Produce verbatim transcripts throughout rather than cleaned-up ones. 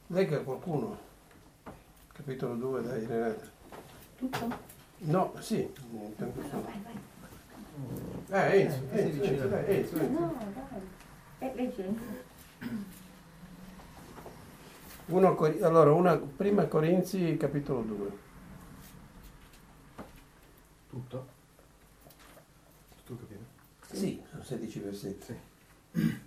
Legga qualcuno, capitolo due, dai Renata. Tutto? No, sì. No, vai, vai. Ah, Enzo, Enzo, Enzo, dai, Enzo, Enzo. No, dai. Eh, leggi. Uno, Cor- allora, una, prima Corinzi, capitolo due. Tutto? Tutto capito? Sì, sono sedici versetti. Sì.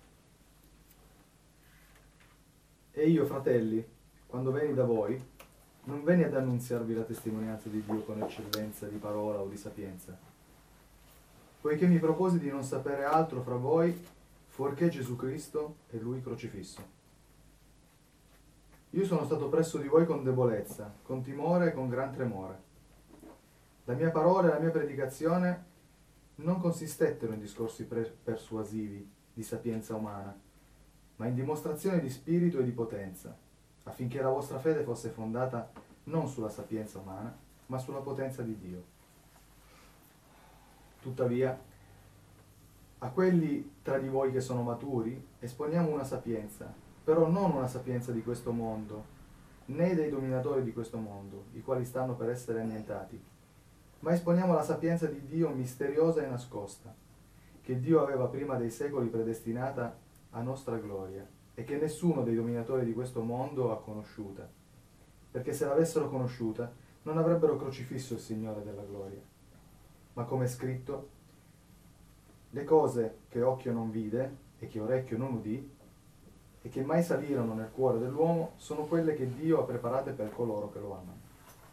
E io, fratelli, quando venni da voi, non venni ad annunziarvi la testimonianza di Dio con eccellenza di parola o di sapienza, poiché mi proposi di non sapere altro fra voi fuorché Gesù Cristo e Lui crocifisso. Io sono stato presso di voi con debolezza, con timore e con gran tremore. La mia parola e la mia predicazione non consistettero in discorsi pre- persuasivi di sapienza umana, ma in dimostrazione di spirito e di potenza, affinché la vostra fede fosse fondata non sulla sapienza umana, ma sulla potenza di Dio. Tuttavia, a quelli tra di voi che sono maturi, esponiamo una sapienza, però non una sapienza di questo mondo, né dei dominatori di questo mondo, i quali stanno per essere annientati, ma esponiamo la sapienza di Dio misteriosa e nascosta, che Dio aveva prima dei secoli predestinata a nostra gloria, e che nessuno dei dominatori di questo mondo ha conosciuta, perché se l'avessero conosciuta non avrebbero crocifisso il Signore della gloria. Ma come è scritto, le cose che occhio non vide e che orecchio non udì e che mai salirono nel cuore dell'uomo sono quelle che Dio ha preparate per coloro che lo amano.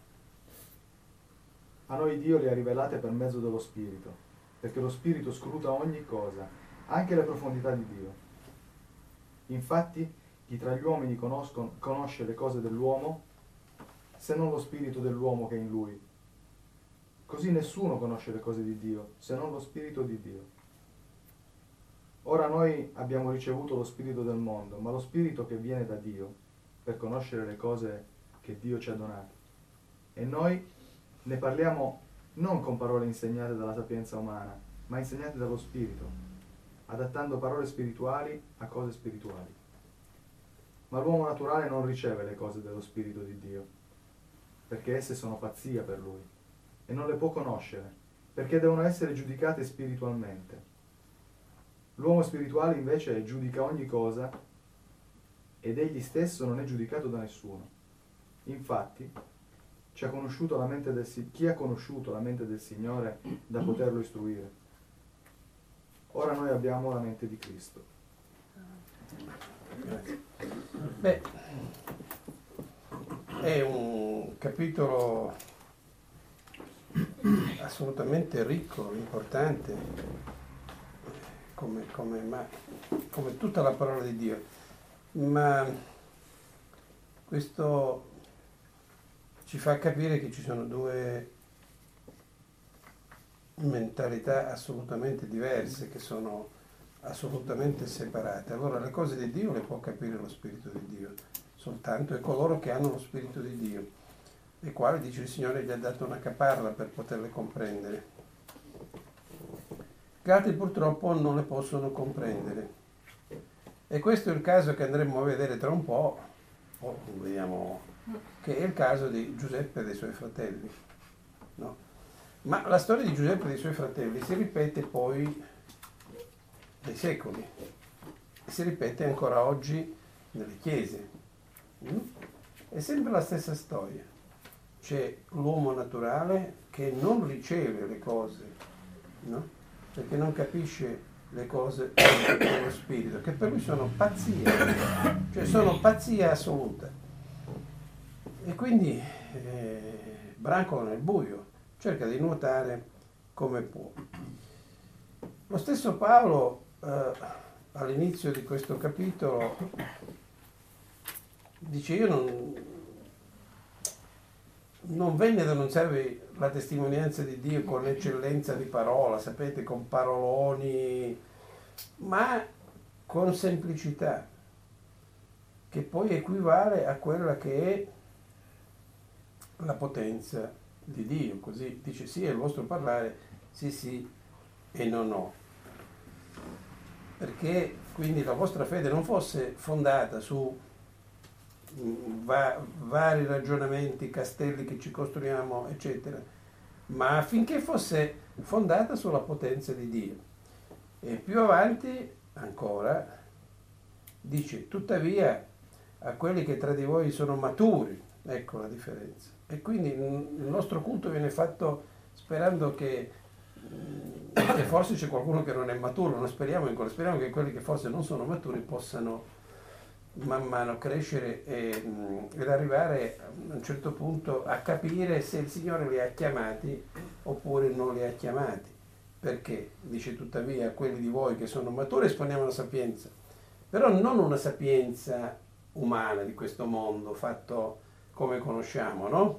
A noi Dio le ha rivelate per mezzo dello Spirito, perché lo Spirito scruta ogni cosa, anche le profondità di Dio. Infatti, chi tra gli uomini conoscono, conosce le cose dell'uomo, se non lo spirito dell'uomo che è in lui? Così nessuno conosce le cose di Dio, se non lo spirito di Dio. Ora noi abbiamo ricevuto lo spirito del mondo, ma lo spirito che viene da Dio, per conoscere le cose che Dio ci ha donate. E noi ne parliamo non con parole insegnate dalla sapienza umana, ma insegnate dallo spirito, adattando parole spirituali a cose spirituali. Ma l'uomo naturale non riceve le cose dello Spirito di Dio, perché esse sono pazzia per lui, e non le può conoscere, perché devono essere giudicate spiritualmente. L'uomo spirituale invece giudica ogni cosa, ed egli stesso non è giudicato da nessuno. Infatti, ci ha conosciuto la mente del, chi ha conosciuto la mente del Signore da poterlo istruire? Ora noi abbiamo la mente di Cristo. Beh, è un capitolo assolutamente ricco, importante, come, come, ma, come tutta la parola di Dio, ma questo ci fa capire che ci sono due mentalità assolutamente diverse, che sono assolutamente separate. Allora le cose di Dio le può capire lo Spirito di Dio soltanto, e coloro che hanno lo Spirito di Dio, i quali, dice il Signore, gli ha dato una caparra per poterle comprendere. Gli altri purtroppo non le possono comprendere, e questo è il caso che andremo a vedere tra un po', o vediamo, che è il caso di Giuseppe e dei suoi fratelli, no? Ma la storia di Giuseppe e dei suoi fratelli si ripete poi nei secoli, e si ripete ancora oggi nelle chiese. È sempre la stessa storia. C'è l'uomo naturale che non riceve le cose, no? Perché non capisce le cose dello spirito, che per lui sono pazzia, cioè sono pazzia assoluta. E quindi eh, brancola nel buio, cerca di nuotare come può. Lo stesso Paolo eh, all'inizio di questo capitolo dice: io non, non venne ad annunziarvi la testimonianza di Dio con eccellenza di parola, sapete, con paroloni, ma con semplicità, che poi equivale a quella che è la potenza di Dio. Così dice: sì, è il vostro parlare, sì, sì e no, no. Perché quindi la vostra fede non fosse fondata su mh, va, vari ragionamenti, castelli che ci costruiamo, eccetera, ma affinché fosse fondata sulla potenza di Dio. E più avanti ancora dice, tuttavia a quelli che tra di voi sono maturi, ecco la differenza. E quindi il nostro culto viene fatto sperando che, che forse c'è qualcuno che non è maturo, non speriamo in quello, speriamo che quelli che forse non sono maturi possano man mano crescere e, ed arrivare a un certo punto a capire se il Signore li ha chiamati oppure non li ha chiamati. Perché? Dice tuttavia a quelli di voi che sono maturi esponiamo la sapienza, però non una sapienza umana di questo mondo fatto come conosciamo, no?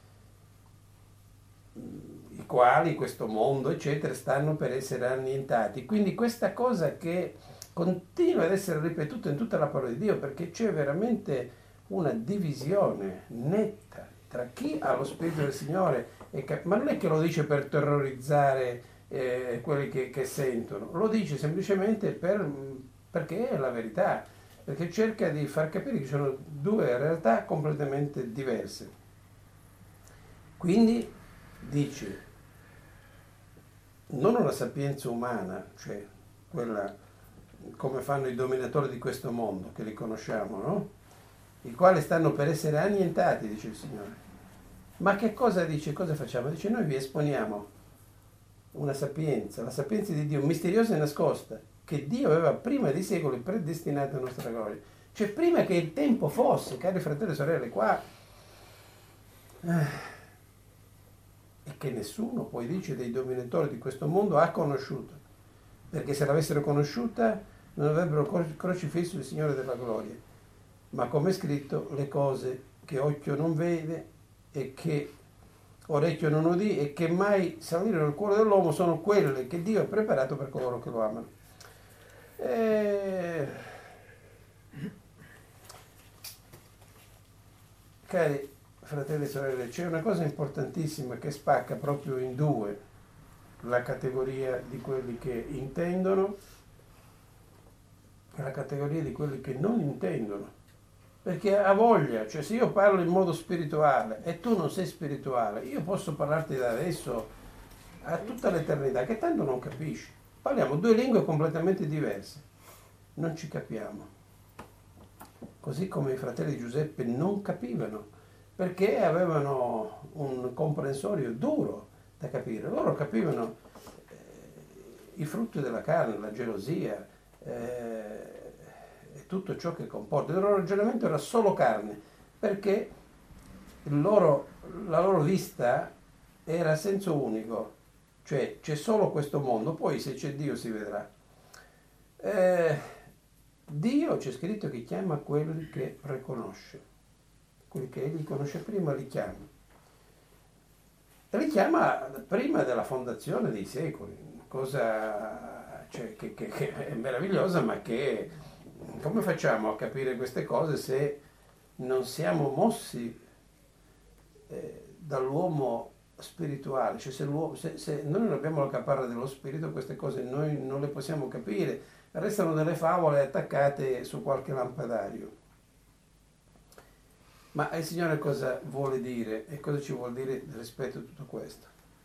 I quali questo mondo eccetera stanno per essere annientati. Quindi questa cosa che continua ad essere ripetuta in tutta la parola di Dio, perché c'è veramente una divisione netta tra chi ha lo Spirito del Signore e cap- ma non è che lo dice per terrorizzare eh, quelli che, che sentono, lo dice semplicemente per, perché è la verità, perché cerca di far capire che ci sono due realtà completamente diverse. Quindi dice, non una sapienza umana, cioè quella come fanno i dominatori di questo mondo, che li conosciamo, no? I quali stanno per essere annientati, dice il Signore. Ma che cosa dice? Cosa facciamo? Dice, noi vi esponiamo una sapienza, la sapienza di Dio, misteriosa e nascosta, che Dio aveva prima dei secoli predestinato a nostra gloria. Cioè prima che il tempo fosse, cari fratelli e sorelle, qua, eh, e che nessuno poi dice dei dominatori di questo mondo ha conosciuto, perché se l'avessero conosciuta non avrebbero crocifisso il Signore della gloria. Ma come è scritto, le cose che occhio non vede e che orecchio non udì e che mai salirono nel cuore dell'uomo sono quelle che Dio ha preparato per coloro che lo amano. E... Cari fratelli e sorelle, c'è una cosa importantissima che spacca proprio in due la categoria di quelli che intendono e la categoria di quelli che non intendono. Perché ha voglia, cioè se io parlo in modo spirituale e tu non sei spirituale, io posso parlarti da adesso a tutta l'eternità, che tanto non capisci. Parliamo due lingue completamente diverse, non ci capiamo. Così come i fratelli di Giuseppe non capivano, perché avevano un comprensorio duro da capire. Loro capivano eh, i frutti della carne, la gelosia, eh, e tutto ciò che comporta. Il loro ragionamento era solo carne, perché il loro, la loro vista era a senso unico, cioè c'è solo questo mondo, poi se c'è Dio si vedrà. Eh, Dio c'è scritto che chiama quelli che riconosce, quelli che egli conosce prima li chiama. E li chiama prima della fondazione dei secoli, cosa cioè, che, che, che è meravigliosa, ma che come facciamo a capire queste cose se non siamo mossi eh, dall'uomo spirituale? Cioè se, se, se noi non abbiamo la caparra dello spirito, queste cose noi non le possiamo capire, restano delle favole attaccate su qualche lampadario. Ma il Signore cosa vuole dire e cosa ci vuol dire rispetto a tutto questo?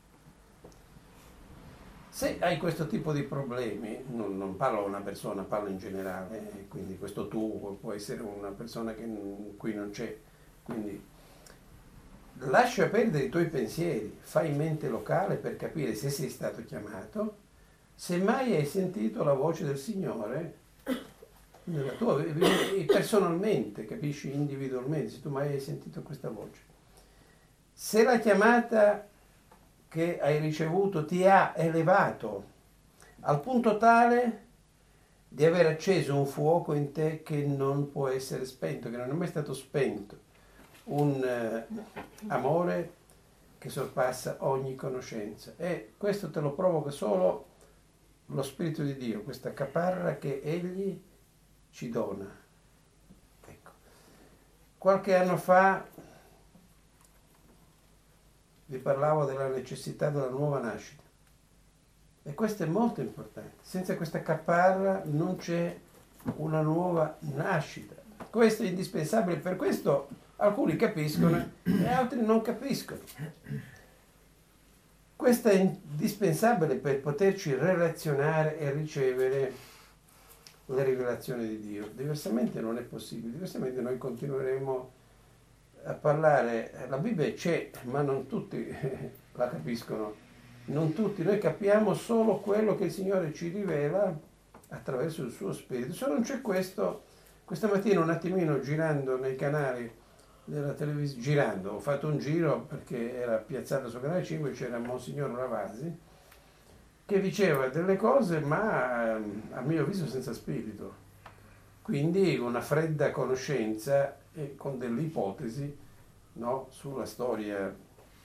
Se hai questo tipo di problemi, non, non parlo a una persona, parlo in generale, quindi questo tu può essere una persona che qui non c'è, quindi lascia perdere i tuoi pensieri, fai mente locale per capire se sei stato chiamato, se mai hai sentito la voce del Signore nella tua, personalmente, capisci, individualmente, se tu mai hai sentito questa voce. Se la chiamata che hai ricevuto ti ha elevato al punto tale di aver acceso un fuoco in te che non può essere spento, che non è mai stato spento, un eh, amore che sorpassa ogni conoscenza. E questo te lo provoca solo lo Spirito di Dio, questa caparra che Egli ci dona. Ecco. Qualche anno fa vi parlavo della necessità della nuova nascita. E questo è molto importante. Senza questa caparra non c'è una nuova nascita. Questo è indispensabile, per questo alcuni capiscono e altri non capiscono. Questo è indispensabile per poterci relazionare e ricevere le rivelazioni di Dio. Diversamente non è possibile, diversamente noi continueremo a parlare. La Bibbia c'è, ma non tutti la capiscono. Non tutti, noi capiamo solo quello che il Signore ci rivela attraverso il suo Spirito. Se non c'è questo, questa mattina un attimino girando nei canali della televisione, girando, ho fatto un giro perché era piazzato su Canale cinque, c'era Monsignor Ravasi che diceva delle cose ma a mio avviso senza spirito, quindi una fredda conoscenza e con delle ipotesi, no, sulla storia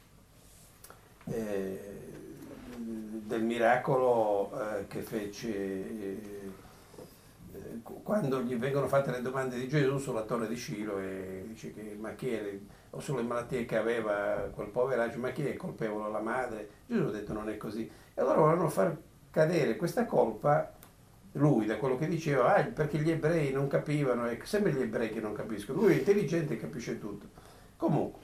eh, del miracolo eh, che fece eh, quando gli vengono fatte le domande di Gesù sulla torre di Scilo e dice che ma chi è, o sulle malattie che aveva quel poveraccio, ma chi è colpevole, la madre? Gesù ha detto non è così. E allora volevano far cadere questa colpa, lui da quello che diceva, ah, perché gli ebrei non capivano, ecco, sempre gli ebrei che non capiscono, lui è intelligente e capisce tutto. Comunque,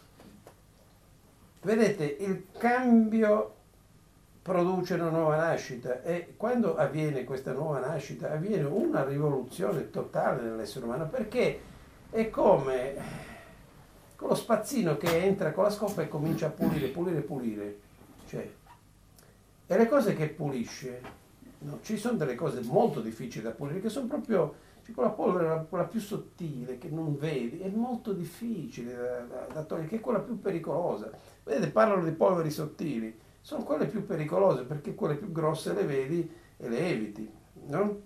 vedete, il cambio produce una nuova nascita e quando avviene questa nuova nascita avviene una rivoluzione totale nell'essere umano, perché è come con lo spazzino che entra con la scopa e comincia a pulire, pulire, pulire, cioè, e le cose che pulisce, no? Ci sono delle cose molto difficili da pulire che sono proprio, cioè, quella polvere, quella più sottile che non vedi, è molto difficile da, da, da togliere, che è quella più pericolosa. Vedete, parlano di polveri sottili, sono quelle più pericolose perché quelle più grosse le vedi e le eviti, no?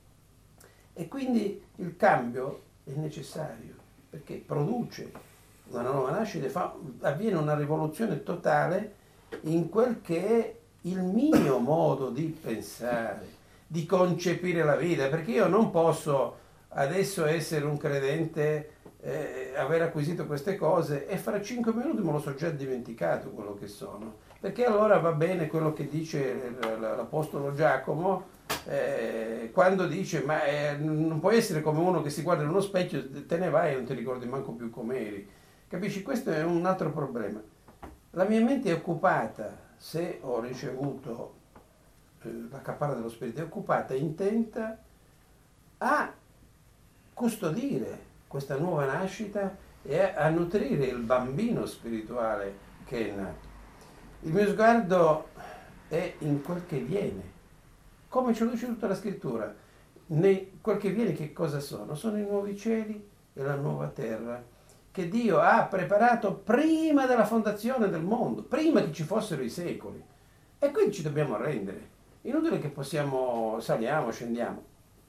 E quindi il cambio è necessario perché produce una nuova nascita, fa, avviene una rivoluzione totale in quel che è il mio modo di pensare, di concepire la vita, perché io non posso adesso essere un credente, eh, aver acquisito queste cose e fra cinque minuti me lo so già dimenticato quello che sono. Perché allora va bene quello che dice l'Apostolo Giacomo eh, quando dice ma eh, non puoi essere come uno che si guarda in uno specchio, te ne vai e non ti ricordi manco più com'eri. Capisci? Questo è un altro problema. La mia mente è occupata, se ho ricevuto eh, la caparra dello Spirito, è occupata, intenta a custodire questa nuova nascita e a, a nutrire il bambino spirituale che è nato. Il mio sguardo è in quel che viene, come ci dice tutta la scrittura. Nei, quel che viene che cosa sono? Sono i nuovi cieli e la nuova terra che Dio ha preparato prima della fondazione del mondo, prima che ci fossero i secoli. E quindi ci dobbiamo arrendere. Inutile che possiamo, saliamo, scendiamo,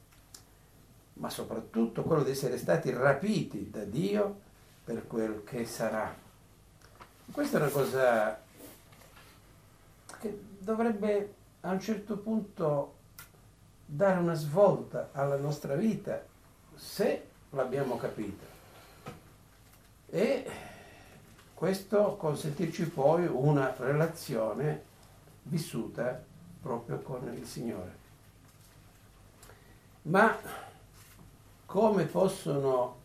ma soprattutto quello di essere stati rapiti da Dio per quel che sarà. Questa è una cosa che dovrebbe a un certo punto dare una svolta alla nostra vita se l'abbiamo capita, e questo consentirci poi una relazione vissuta proprio con il Signore. Ma come possono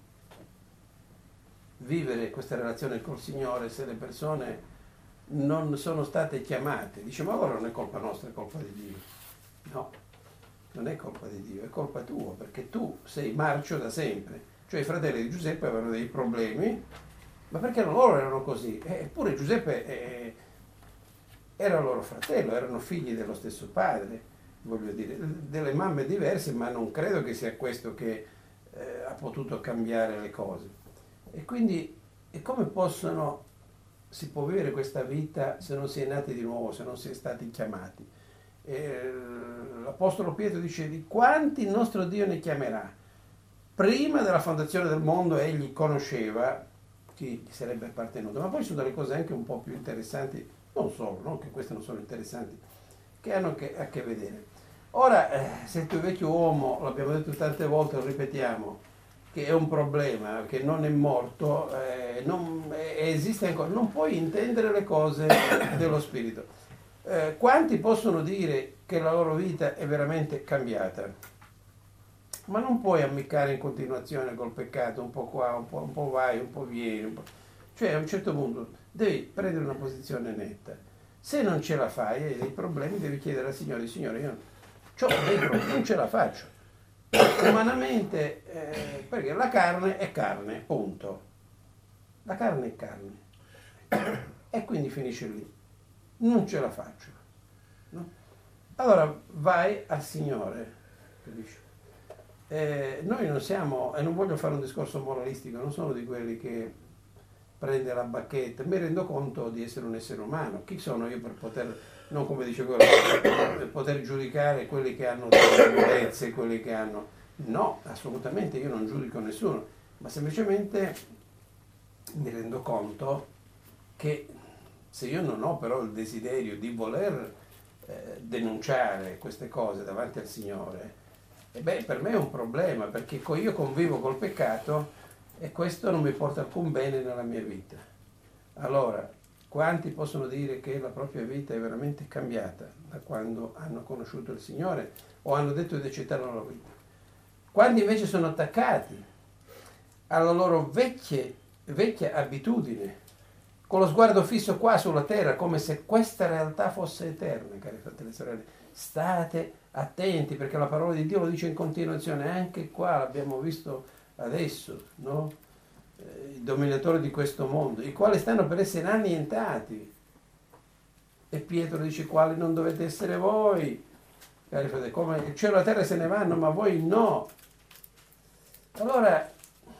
vivere questa relazione col Signore se le persone non sono state chiamate? Dice, ma allora non è colpa nostra, è colpa di Dio. No, non è colpa di Dio, è colpa tua, perché tu sei marcio da sempre. Cioè i fratelli di Giuseppe avevano dei problemi, ma perché loro erano così? Eppure Giuseppe eh, era loro fratello, erano figli dello stesso padre, voglio dire, delle mamme diverse, ma non credo che sia questo che eh, ha potuto cambiare le cose. E quindi, e come possono si può vivere questa vita se non si è nati di nuovo, se non si è stati chiamati? E l'Apostolo Pietro dice, di quanti il nostro Dio ne chiamerà? Prima della fondazione del mondo egli conosceva chi gli sarebbe appartenuto, ma poi sono delle cose anche un po' più interessanti, non solo, non che queste non sono interessanti, che hanno che, a che vedere. Ora, eh, se il tuo vecchio uomo, l'abbiamo detto tante volte, lo ripetiamo, che è un problema, che non è morto, eh, non, eh, esiste ancora, non puoi intendere le cose dello spirito. Eh, quanti possono dire che la loro vita è veramente cambiata? ma non puoi ammiccare in continuazione col peccato, un po' qua, un po', un po' vai, un po' vieni, un po'. Cioè a un certo punto devi prendere una posizione netta. Se non ce la fai, hai dei problemi, devi chiedere al Signore, Signore, io ho dei problemi, non ce la faccio. Umanamente, eh, perché la carne è carne, punto. La carne è carne. E quindi finisce lì. Non ce la faccio. No? Allora vai al Signore, capisci? Eh, noi non siamo, e non voglio fare un discorso moralistico, non sono di quelli che prende la bacchetta, mi rendo conto di essere un essere umano. Chi sono io per poter, non come dice quello, per poter giudicare quelli che hanno delle debolezze, quelli che hanno... No, assolutamente io non giudico nessuno, ma semplicemente mi rendo conto che se io non ho però il desiderio di voler eh, denunciare queste cose davanti al Signore, e beh, per me è un problema, perché io convivo col peccato e questo non mi porta alcun bene nella mia vita. Allora, quanti possono dire che la propria vita è veramente cambiata da quando hanno conosciuto il Signore o hanno detto di accettare la loro vita? Quanti invece sono attaccati alla loro vecchie, vecchia abitudine, con lo sguardo fisso qua sulla terra, come se questa realtà fosse eterna, cari fratelli e sorelle. State attenti, perché la parola di Dio lo dice in continuazione, anche qua l'abbiamo visto adesso, no? Eh, i dominatori di questo mondo, i quali stanno per essere annientati. E Pietro dice, quali non dovete essere voi, cari fratelli, come il cielo e la terra se ne vanno, ma voi no. Allora,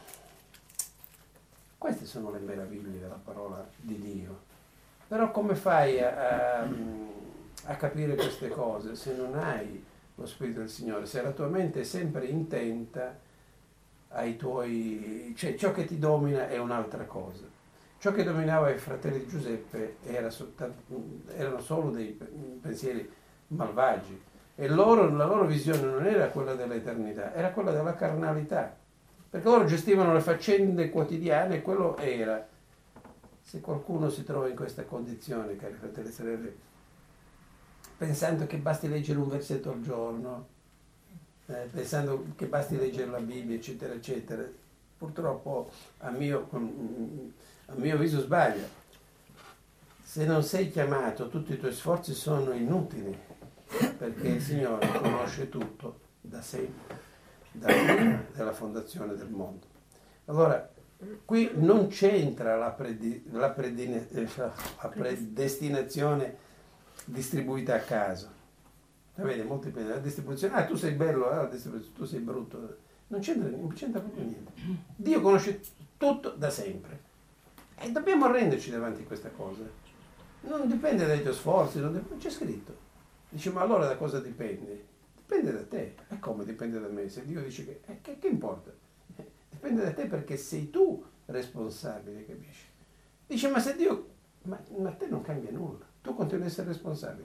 queste sono le meraviglie della parola di Dio. Però come fai a, a, a capire queste cose se non hai lo Spirito del Signore, se la tua mente è sempre intenta ai tuoi... cioè ciò che ti domina è un'altra cosa. Ciò che dominava i fratelli di Giuseppe era soltanto, erano solo dei pensieri malvagi e loro, la loro visione non era quella dell'eternità, era quella della carnalità. Perché loro gestivano le faccende quotidiane e quello era. Se qualcuno si trova in questa condizione, cari fratelli e sorelle, pensando che basti leggere un versetto al giorno, eh, pensando che basti leggere la Bibbia, eccetera, eccetera, purtroppo a mio, a mio avviso sbaglia. Se non sei chiamato, tutti i tuoi sforzi sono inutili, perché il Signore conosce tutto da sempre, da prima della fondazione del mondo. Allora, qui non c'entra la, predi, la, predine, la predestinazione distribuita a caso. Vedi, molti pensano, la distribuzione, ah tu sei bello, ah, tu sei brutto. Non c'entra, non c'entra proprio niente. Dio conosce tutto da sempre. E dobbiamo arrenderci davanti a questa cosa. Non dipende dai tuoi sforzi, non dipende, c'è scritto. Dice, ma allora da cosa dipende? Dipende da te. E come dipende da me? Se Dio dice che, eh, che, che importa? Eh, dipende da te perché sei tu responsabile, capisci? Dice, ma se Dio... Ma, ma a te non cambia nulla. Tu continui ad essere responsabile.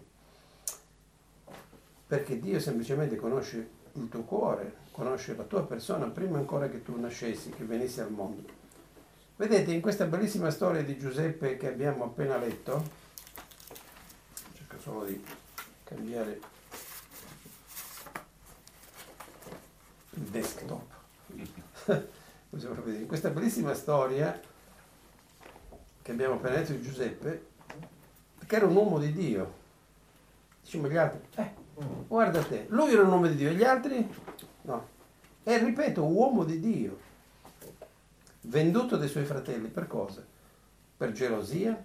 Perché Dio semplicemente conosce il tuo cuore, conosce la tua persona prima ancora che tu nascessi, che venissi al mondo. Vedete, in questa bellissima storia di Giuseppe che abbiamo appena letto, cerco solo di cambiare il desktop. In questa bellissima storia che abbiamo appena letto di Giuseppe, che era un uomo di Dio, diciamo gli altri, eh, guarda te, lui era un uomo di Dio, e gli altri no. E ripeto, uomo di Dio, venduto dai suoi fratelli per cosa? Per gelosia,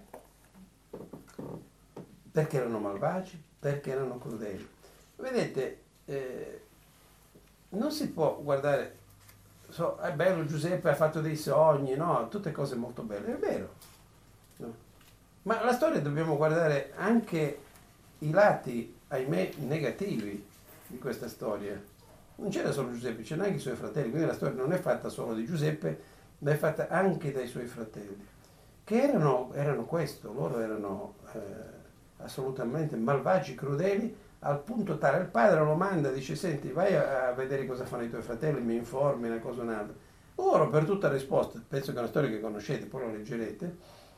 perché erano malvagi, perché erano crudeli. Vedete, eh, non si può guardare, so, è bello Giuseppe ha fatto dei sogni, no? Tutte cose molto belle, è vero, no? Ma la storia dobbiamo guardare anche i lati, ahimè, negativi di questa storia. Non c'era solo Giuseppe, c'erano anche i suoi fratelli, quindi la storia non è fatta solo di Giuseppe, ma è fatta anche dai suoi fratelli, che erano, erano questo, loro erano eh, assolutamente malvagi, crudeli, al punto tale, il padre lo manda, dice, senti, vai a, a vedere cosa fanno i tuoi fratelli, mi informi, una cosa o un'altra. Loro per tutta risposta, penso che è una storia che conoscete, poi lo leggerete,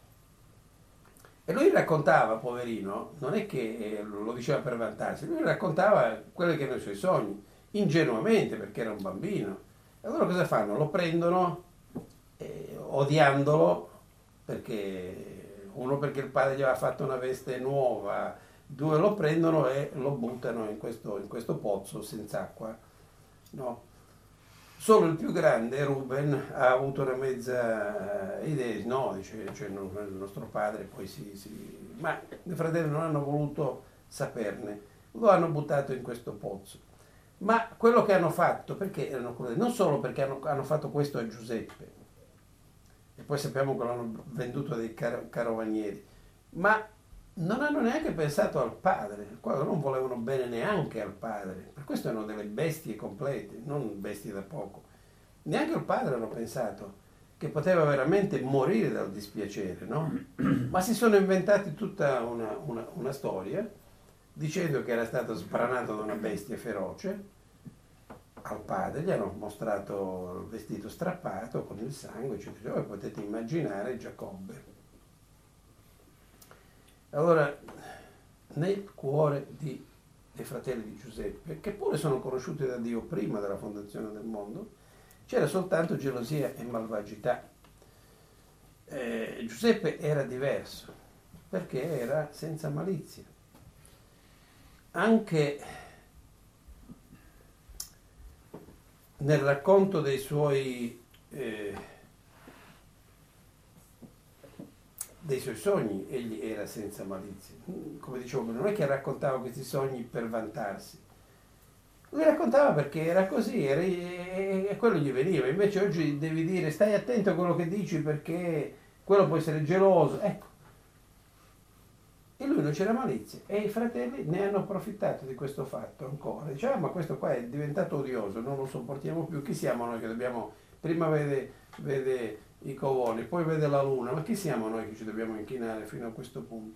e lui raccontava, poverino, non è che lo diceva per vantarsi, lui raccontava quelli che erano i suoi sogni, ingenuamente perché era un bambino. E allora cosa fanno? Lo prendono eh, odiandolo, perché uno perché il padre gli aveva fatto una veste nuova, due lo prendono e lo buttano in questo, in questo pozzo senza acqua. No? Solo il più grande, Ruben, ha avuto una mezza idea, no, dice, cioè, il nostro padre poi si, si... Ma i fratelli non hanno voluto saperne, lo hanno buttato in questo pozzo. Ma quello che hanno fatto, perché erano crudeli? Non solo perché hanno, hanno fatto questo a Giuseppe, e poi sappiamo che l'hanno venduto dei car- carovanieri, ma non hanno neanche pensato al padre, non volevano bene neanche al padre, per questo erano delle bestie complete, non bestie da poco. Neanche al padre hanno pensato che poteva veramente morire dal dispiacere, no? Ma si sono inventati tutta una, una, una storia dicendo che era stato sbranato da una bestia feroce al padre, gli hanno mostrato il vestito strappato con il sangue, eccetera, e potete immaginare Giacobbe. Allora, nel cuore di, dei fratelli di Giuseppe, che pure sono conosciuti da Dio prima della fondazione del mondo, c'era soltanto gelosia e malvagità. Eh, Giuseppe era diverso, perché era senza malizia. Anche nel racconto dei suoi... Eh, dei suoi sogni egli era senza malizia. Come dicevo, non è che raccontava questi sogni per vantarsi, lui raccontava perché era così, era, e, e quello gli veniva. Invece oggi devi dire stai attento a quello che dici perché quello può essere geloso, ecco. E lui non c'era malizia e i fratelli ne hanno approfittato di questo fatto ancora. Dice, ah, ma questo qua è diventato odioso, non lo sopportiamo più, chi siamo noi che dobbiamo, prima vede, vede i covoni, poi vede la luna, ma chi siamo noi che ci dobbiamo inchinare fino a questo punto?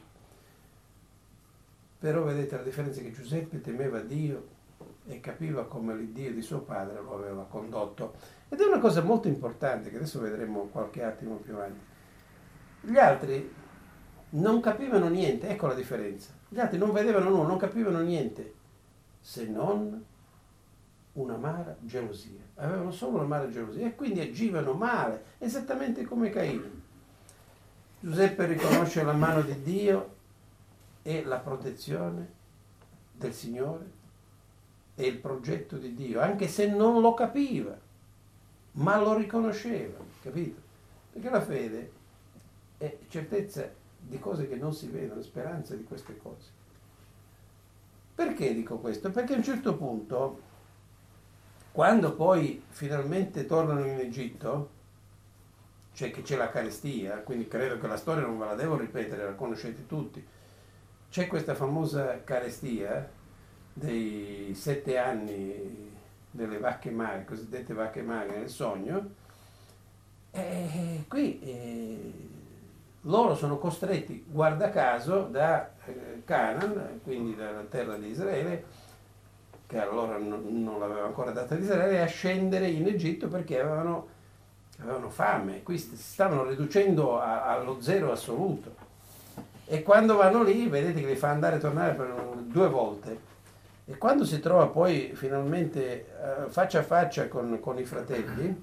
Però vedete la differenza, è che Giuseppe temeva Dio e capiva come l'Iddio di suo padre lo aveva condotto. Ed è una cosa molto importante che adesso vedremo qualche attimo più avanti. Gli altri non capivano niente, ecco la differenza. Gli altri non vedevano nulla, non capivano niente, se non un'amara gelosia. Avevano solo un'amara gelosia e quindi agivano male, esattamente come Caino. Giuseppe riconosce la mano di Dio e la protezione del Signore e il progetto di Dio, anche se non lo capiva, ma lo riconosceva, capito? Perché la fede è certezza di cose che non si vedono, speranza di queste cose. Perché dico questo? Perché a un certo punto, quando poi finalmente tornano in Egitto, cioè che c'è la carestia, quindi credo che la storia non ve la devo ripetere, la conoscete tutti, c'è questa famosa carestia dei sette anni delle vacche magre, cosiddette vacche magre nel sogno, e qui eh, loro sono costretti, guarda caso, da eh, Canaan, quindi dalla terra di Israele, che allora non, non l'aveva ancora data ad Israele, a scendere in Egitto perché avevano, avevano fame, qui si stavano riducendo a, allo zero assoluto. E quando vanno lì, vedete che li fa andare e tornare per due volte. E quando si trova poi finalmente uh, faccia a faccia con, con i fratelli,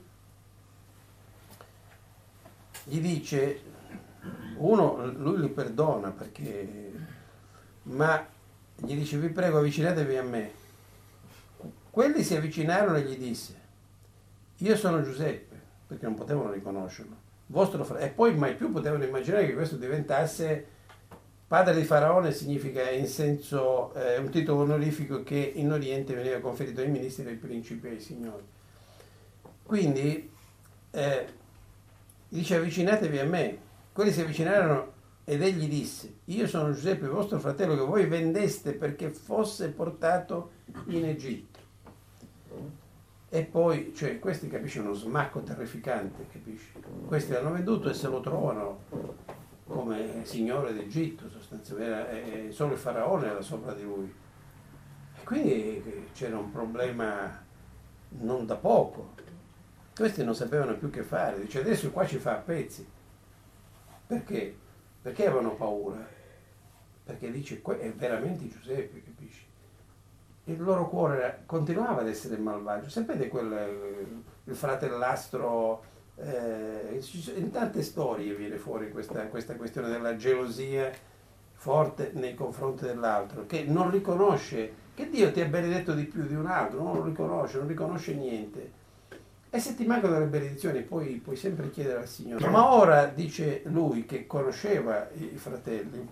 gli dice, uno, lui li perdona perché, ma gli dice, vi prego avvicinatevi a me. Quelli si avvicinarono e gli disse, io sono Giuseppe, perché non potevano riconoscerlo, vostro fratello, e poi mai più potevano immaginare che questo diventasse padre di Faraone, significa in senso, eh, un titolo onorifico che in Oriente veniva conferito ai ministri, ai principi e ai signori. Quindi eh, dice avvicinatevi a me. Quelli si avvicinarono ed egli disse, io sono Giuseppe, vostro fratello, che voi vendeste perché fosse portato in Egitto. E poi, cioè, questi capisci uno smacco terrificante, capisci? Questi l'hanno venduto e se lo trovano come signore d'Egitto, sostanzialmente, solo il faraone era sopra di lui. E quindi c'era un problema non da poco. Questi non sapevano più che fare, dice adesso qua ci fa a pezzi. Perché? Perché avevano paura? Perché dice, è veramente Giuseppe, capisci? il loro cuore era- continuava ad essere malvagio. Sapete quel, eh, il fratellastro, eh, ci sono- in tante storie viene fuori questa, questa questione della gelosia forte nei confronti dell'altro, che non riconosce che Dio ti ha benedetto di più di un altro, non lo riconosce, non riconosce niente. E se ti mancano delle benedizioni poi puoi sempre chiedere al Signore. Ma ora, dice lui che conosceva i fratelli,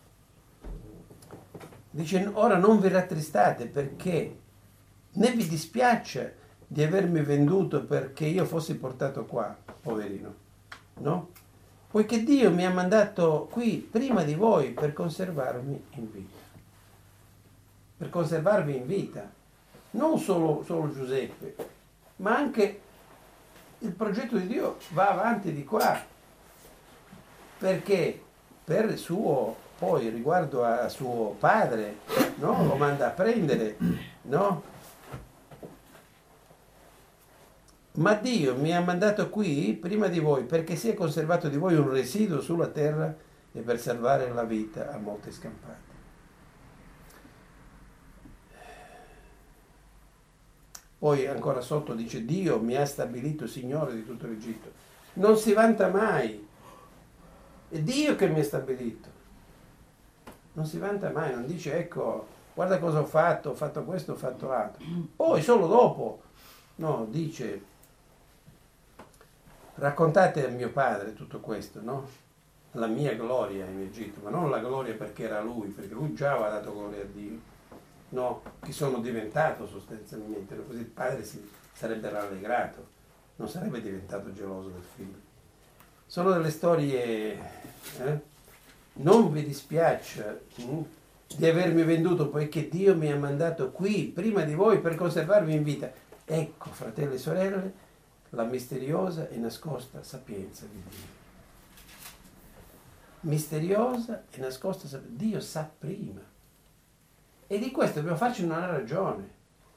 dice, ora non vi rattristate perché né vi dispiaccia di avermi venduto perché io fossi portato qua, poverino, no? Poiché Dio mi ha mandato qui prima di voi per conservarmi in vita. Per conservarvi in vita. Non solo, solo Giuseppe, ma anche il progetto di Dio va avanti di qua. Perché per il suo, poi riguardo a suo padre, no? Lo manda a prendere, no? Ma Dio mi ha mandato qui prima di voi perché sia conservato di voi un residuo sulla terra e per salvare la vita a molte scampate. Poi ancora sotto dice Dio mi ha stabilito Signore di tutto l'Egitto. Non si vanta mai. È Dio che mi ha stabilito. Non si vanta mai, non dice ecco, guarda cosa ho fatto, ho fatto questo, ho fatto l'altro. Poi solo dopo, no, dice raccontate a mio padre tutto questo, no? La mia gloria in Egitto, ma non la gloria perché era lui, perché lui già aveva dato gloria a Dio. No, che sono diventato sostanzialmente, così il padre si sarebbe rallegrato, non sarebbe diventato geloso del figlio. Sono delle storie, eh? Non vi dispiaccia hm, di avermi venduto poiché Dio mi ha mandato qui prima di voi per conservarvi in vita. Ecco, fratelli e sorelle, la misteriosa e nascosta sapienza di Dio. Misteriosa e nascosta sapienza. Dio sa prima. E di questo dobbiamo farci una ragione.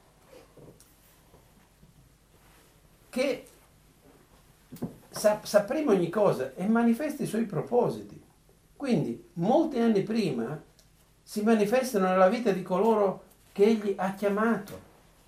Che sa, sa prima ogni cosa e manifesta i suoi propositi. Quindi, molti anni prima si manifestano nella vita di coloro che Egli ha chiamato.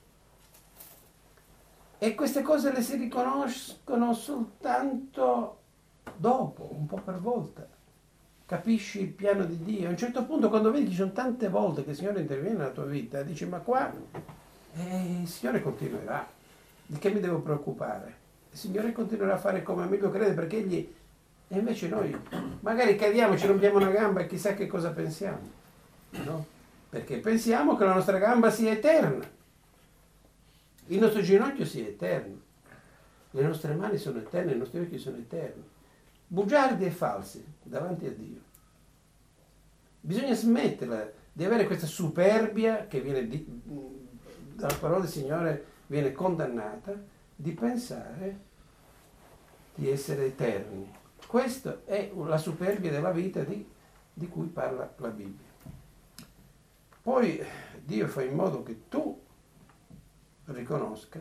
E queste cose le si riconoscono soltanto dopo, un po' per volta. Capisci il piano di Dio. A un certo punto, quando vedi che ci sono tante volte che il Signore interviene nella tua vita, dici, ma qua eh, il Signore continuerà. Di che mi devo preoccupare? Il Signore continuerà a fare come meglio crede, perché Egli... E invece noi magari cadiamo, ci rompiamo una gamba e chissà che cosa pensiamo, no? Perché pensiamo che la nostra gamba sia eterna, il nostro ginocchio sia eterno, le nostre mani sono eterne, i nostri occhi sono eterni. Bugiardi e falsi davanti a Dio. Bisogna smetterla di avere questa superbia che viene di, dalla parola del Signore viene condannata, di pensare di essere eterni. Questa è la superbia della vita di, di cui parla la Bibbia. Poi Dio fa in modo che tu riconosca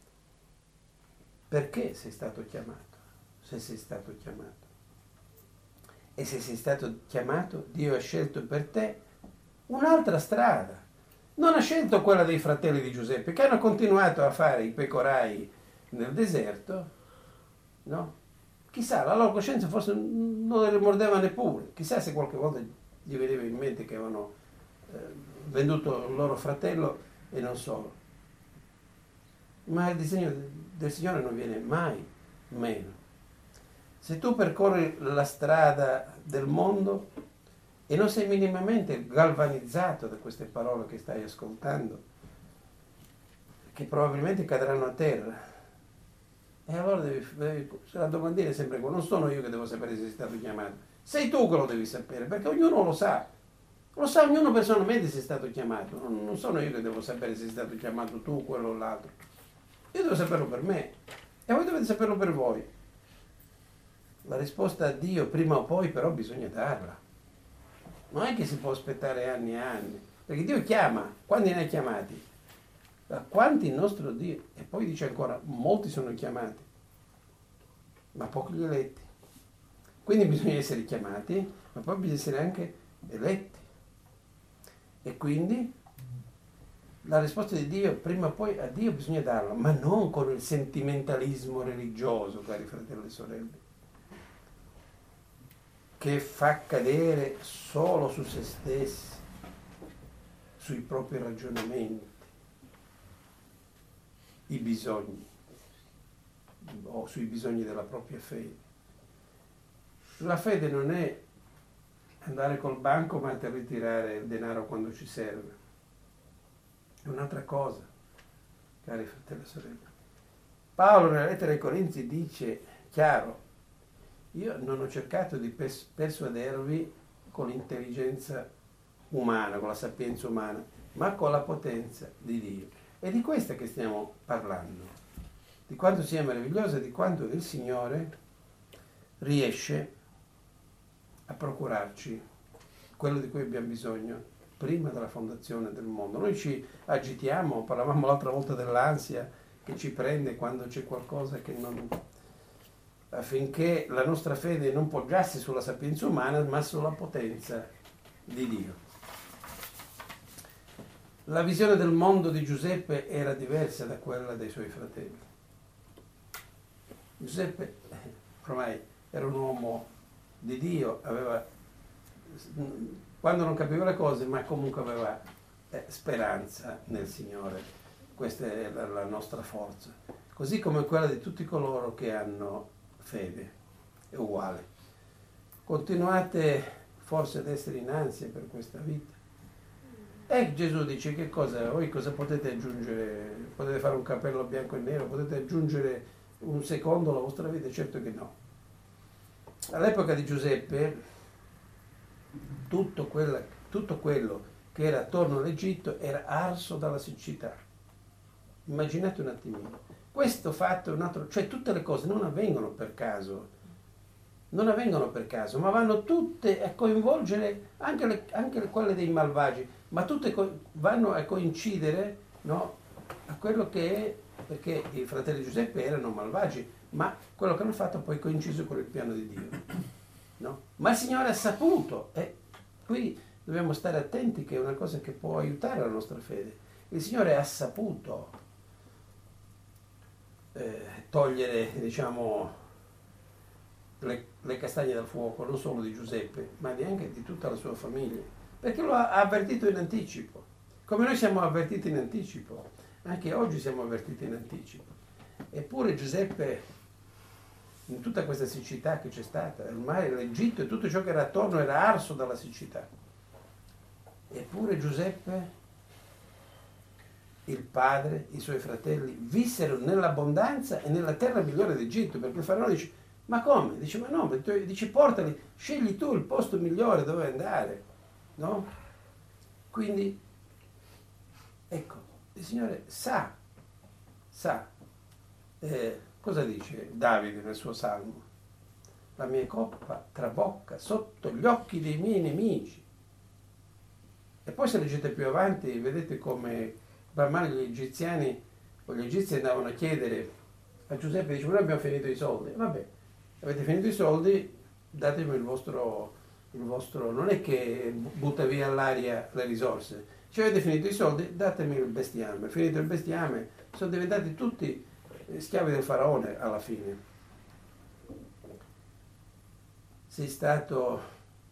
perché sei stato chiamato, se sei stato chiamato. E se sei stato chiamato, Dio ha scelto per te un'altra strada. Non ha scelto quella dei fratelli di Giuseppe, che hanno continuato a fare i pecorai nel deserto, no? Chissà, la loro coscienza forse non le mordeva neppure. Chissà se qualche volta gli veniva in mente che avevano eh, venduto il loro fratello e non solo. Ma il disegno del Signore non viene mai meno. Se tu percorri la strada del mondo e non sei minimamente galvanizzato da queste parole che stai ascoltando, che probabilmente cadranno a terra, e allora devi, devi, la domandina è sempre quella, non sono io che devo sapere se sei stato chiamato, sei tu che lo devi sapere, perché ognuno lo sa, lo sa ognuno personalmente se è stato chiamato, non, non sono io che devo sapere se sei stato chiamato tu, quello o l'altro, io devo saperlo per me, e voi dovete saperlo per voi. La risposta a Dio prima o poi però bisogna darla, non è che si può aspettare anni e anni, perché Dio chiama, quanti ne ha chiamati? A quanti il nostro Dio, e poi dice ancora, molti sono chiamati, ma pochi gli eletti. Quindi bisogna essere chiamati, ma poi bisogna essere anche eletti. E quindi La risposta di Dio, prima o poi a Dio bisogna darla, ma non con il sentimentalismo religioso, cari fratelli e sorelle, che fa cadere solo su se stessi, sui propri ragionamenti, i bisogni, o sui bisogni della propria fede. La fede non è andare col bancomat e ritirare il denaro quando ci serve. È un'altra cosa, cari fratelli e sorelle. Paolo nella lettera ai Corinzi dice chiaro: io non ho cercato di pers- persuadervi con l'intelligenza umana, con la sapienza umana, ma con la potenza di Dio. È di questa che stiamo parlando, di quanto sia meravigliosa, di quanto il Signore riesce a procurarci quello di cui abbiamo bisogno prima della fondazione del mondo. Noi ci agitiamo, parlavamo l'altra volta dell'ansia che ci prende quando c'è qualcosa che non... affinché la nostra fede non poggiasse sulla sapienza umana, ma sulla potenza di Dio. La visione del mondo di Giuseppe era diversa da quella dei suoi fratelli. Giuseppe ormai era un uomo di Dio, aveva, quando non capiva le cose, ma comunque aveva eh, speranza nel Signore. Questa è la, la nostra forza, così come quella di tutti coloro che hanno fede, è uguale. Continuate forse ad essere in ansia per questa vita. E Gesù dice: che cosa, voi cosa potete aggiungere? Potete fare un cappello bianco e nero? Potete aggiungere un secondo alla vostra vita? Certo che no. All'epoca di Giuseppe tutto, quella, tutto quello che era attorno all'Egitto era arso dalla siccità. Immaginate un attimino. Questo fatto è un altro, cioè tutte le cose non avvengono per caso, non avvengono per caso, ma vanno tutte a coinvolgere anche, le, anche quelle dei malvagi, ma tutte co- vanno a coincidere, no, a quello che è, perché i fratelli Giuseppe erano malvagi, ma quello che hanno fatto poi coinciso con il piano di Dio, no? Ma il Signore ha saputo, e qui dobbiamo stare attenti, che è una cosa che può aiutare la nostra fede. Il Signore ha saputo eh, togliere, diciamo, le, le castagne dal fuoco, non solo di Giuseppe, ma neanche di tutta la sua famiglia, perché lo ha avvertito in anticipo, come noi siamo avvertiti in anticipo, anche oggi siamo avvertiti in anticipo. Eppure Giuseppe, in tutta questa siccità che c'è stata, ormai l'Egitto e tutto ciò che era attorno era arso dalla siccità, eppure Giuseppe, il padre, i suoi fratelli vissero nell'abbondanza e nella terra migliore d'Egitto, perché il faraone dice: ma come? Dice: ma no, dice, portali, scegli tu il posto migliore dove andare, no? Quindi ecco, il Signore sa, sa, eh, cosa dice Davide nel suo salmo? La mia coppa trabocca sotto gli occhi dei miei nemici. E poi se leggete più avanti vedete come man mano gli egiziani o gli egizi andavano a chiedere a Giuseppe, dice: noi abbiamo finito i soldi. Vabbè, avete finito i soldi, datemi il vostro, il vostro, non è che butta via all'aria le risorse, cioè avete finito i soldi, datemi il bestiame. Finito il bestiame, sono diventati tutti schiavi del faraone alla fine. Sei stato,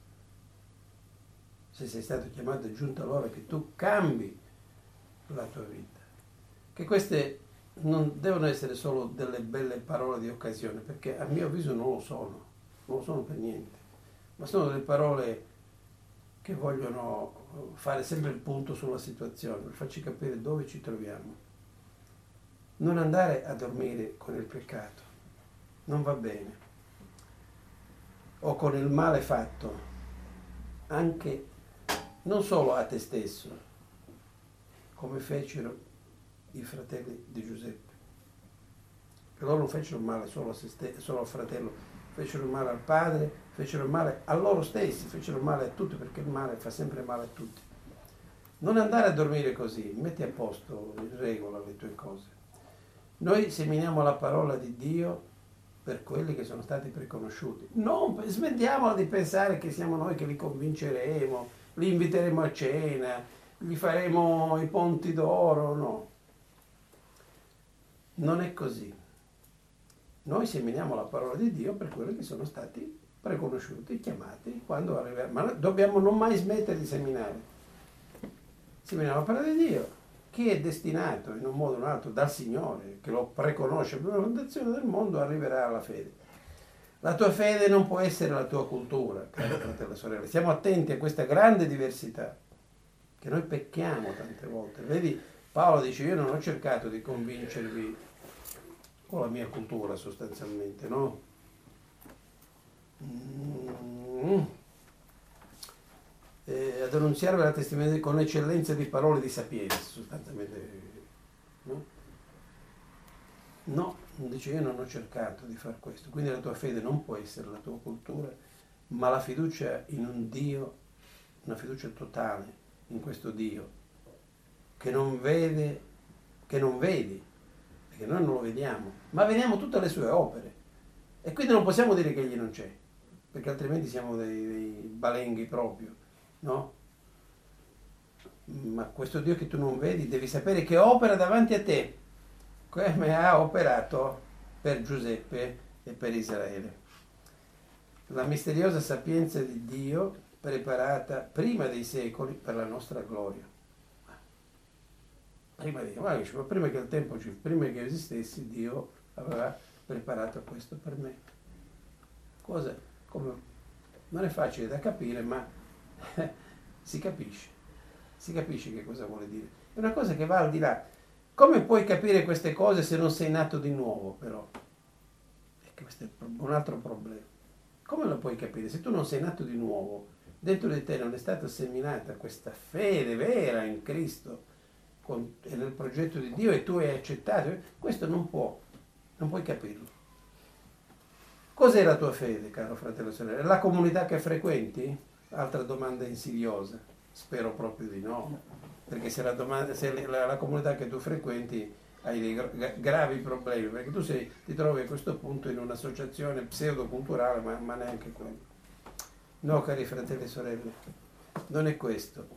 se sei stato chiamato, è giunta l'ora che tu cambi la tua vita. Che queste non devono essere solo delle belle parole di occasione, perché a mio avviso non lo sono, non lo sono per niente, ma sono delle parole che vogliono fare sempre il punto sulla situazione, per farci capire dove ci troviamo. Non andare a dormire con il peccato, non va bene, o con il male fatto, anche non solo a te stesso, come fecero i fratelli di Giuseppe. Che loro non fecero male solo a se stesso, solo al fratello, fecero male al padre, fecero male a loro stessi, fecero male a tutti, perché il male fa sempre male a tutti. Non andare a dormire così, metti a posto, in regola le tue cose. Noi seminiamo la parola di Dio per quelli che sono stati preconosciuti. Non smettiamola di pensare che siamo noi che li convinceremo, li inviteremo a cena, gli faremo i ponti d'oro, no. Non è così. Noi seminiamo la parola di Dio per quelli che sono stati preconosciuti, chiamati, quando arriverà. Ma noi dobbiamo non mai smettere di seminare. Seminiamo la parola di Dio. Chi è destinato in un modo o in un altro dal Signore, che lo preconosce prima della fondazione del mondo, arriverà alla fede. La tua fede non può essere la tua cultura, caro fratello e sorelle. Stiamo attenti a questa grande diversità, che noi pecchiamo tante volte. Vedi, Paolo dice, io non ho cercato di convincervi con la mia cultura sostanzialmente, no? Mm. Eh, ad annunziarvi la testimonianza con eccellenza di parole di sapienza, sostanzialmente, no? No, dice io non ho cercato di far questo, quindi la tua fede non può essere la tua cultura, ma la fiducia in un Dio, una fiducia totale in questo Dio, che non vede, che non vedi, perché noi non lo vediamo, ma vediamo tutte le sue opere, e quindi non possiamo dire che egli non c'è, perché altrimenti siamo dei, dei balenghi proprio, no? Ma questo Dio che tu non vedi, devi sapere che opera davanti a te, come ha operato per Giuseppe e per Israele. La misteriosa sapienza di Dio preparata prima dei secoli per la nostra gloria. Prima, di, ma prima che il tempo, prima che esistessi, Dio aveva preparato questo per me. Cosa, come, non è facile da capire, ma si capisce. Si capisce che cosa vuole dire. È una cosa che va al di là. Come puoi capire queste cose se non sei nato di nuovo, però? E questo è un altro problema. Come lo puoi capire? Se tu non sei nato di nuovo, dentro di te non è stata seminata questa fede vera in Cristo con, e nel progetto di Dio, e tu hai accettato, questo non può, non puoi capirlo. Cos'è la tua fede, caro fratello e sorella? La comunità che frequenti? Altra domanda insidiosa. Spero proprio di no. Perché se, la, domanda, se la, la comunità che tu frequenti hai dei gra- gravi problemi, perché tu sei, ti trovi a questo punto in un'associazione pseudoculturale, ma, ma neanche quello. No, cari fratelli e sorelle, non è questo.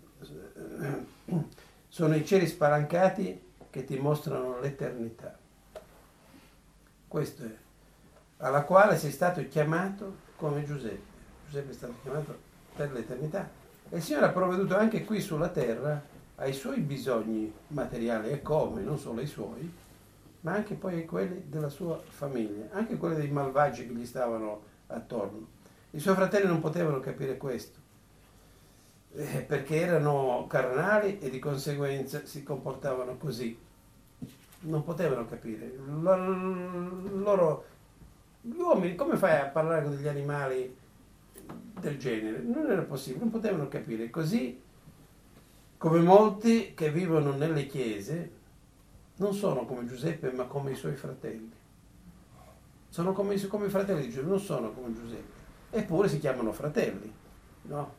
Sono i cieli spalancati che ti mostrano l'eternità. Questo è, alla quale sei stato chiamato come Giuseppe. Giuseppe è stato chiamato per l'eternità. E il Signore ha provveduto anche qui sulla terra ai suoi bisogni materiali, e come, non solo ai suoi, ma anche poi ai quelli della sua famiglia, anche quelli dei malvagi che gli stavano attorno. I suoi fratelli non potevano capire questo, eh, perché erano carnali e di conseguenza si comportavano così. Non potevano capire. Loro, gli uomini, come fai a parlare con degli animali del genere? Non era possibile, non potevano capire. Così come molti che vivono nelle chiese non sono come Giuseppe, ma come i suoi fratelli. Sono come i, come i fratelli di Giuseppe, non sono come Giuseppe. Eppure si chiamano fratelli, no?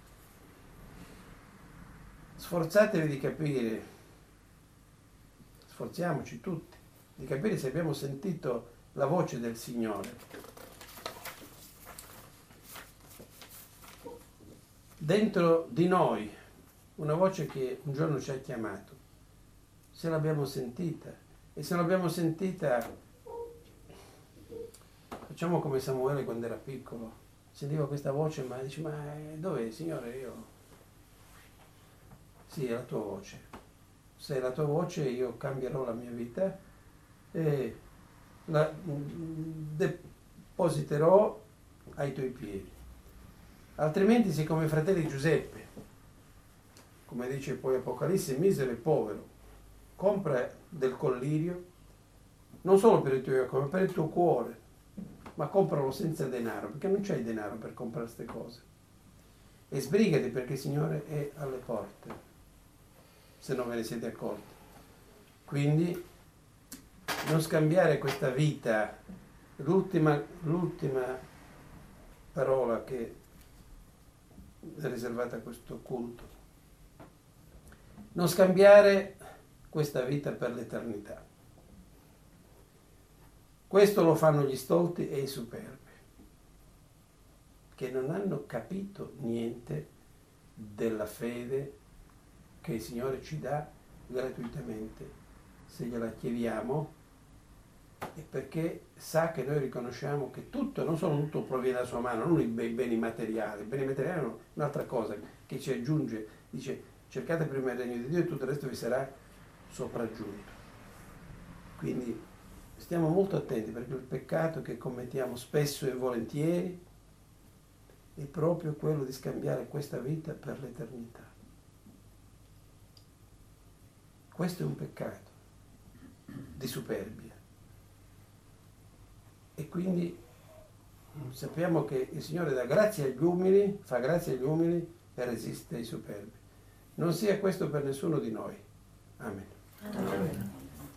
Sforzatevi di capire, sforziamoci tutti, di capire se abbiamo sentito la voce del Signore. Dentro di noi, una voce che un giorno ci ha chiamato, se l'abbiamo sentita, e se l'abbiamo sentita, facciamo come Samuele quando era piccolo, sentiva questa voce, ma dice, ma dov'è, Signore? Io, sì, è la tua voce, se è la tua voce io cambierò la mia vita e la depositerò ai tuoi piedi. Altrimenti sei come i fratelli Giuseppe, come dice poi Apocalisse, misero e povero, compra del collirio, non solo per i tuoi occhi, ma per il tuo cuore, ma compralo senza denaro, perché non c'hai denaro per comprare queste cose. E sbrigati perché il Signore è alle porte, se non ve ne siete accorti. Quindi non scambiare questa vita, l'ultima, l'ultima parola che è riservata a questo culto. Non scambiare questa vita per l'eternità. Questo lo fanno gli stolti e i superbi, che non hanno capito niente della fede che il Signore ci dà gratuitamente se gliela chiediamo, è perché sa che noi riconosciamo che tutto, non solo tutto proviene da sua mano, non i beni materiali. I beni materiali sono un'altra cosa che ci aggiunge, dice cercate prima il regno di Dio e tutto il resto vi sarà sopraggiunto. Quindi stiamo molto attenti, perché il peccato che commettiamo spesso e volentieri è proprio quello di scambiare questa vita per l'eternità. Questo è un peccato di superbia. E quindi sappiamo che il Signore dà grazia agli umili, fa grazia agli umili e resiste ai superbi. Non sia questo per nessuno di noi. Amen. Amen.